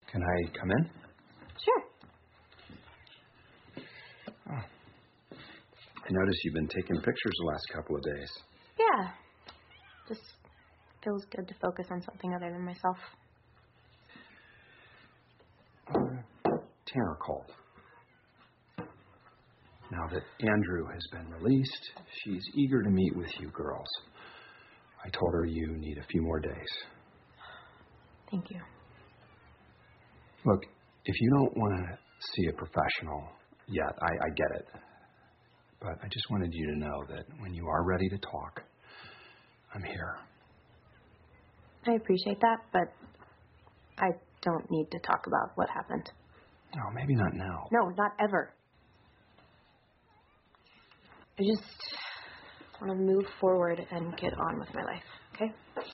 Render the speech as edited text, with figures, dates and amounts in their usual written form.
Can I come in? Sure. Oh. I noticed you've been taking pictures the last couple of days. Yeah. Just feels good to focus on something other than myself. Tanner called. Now that Andrew has been released, she's eager to meet with you girls. I told her you need a few more days. Thank you. Look, if you don't want to see a professional yet, I get it. But I just wanted you to know that when you are ready to talk, I'm here. I appreciate that, but I don't need to talk about what happened. No, maybe not now. No, not ever. I just want to move forward and get on with my life, okay?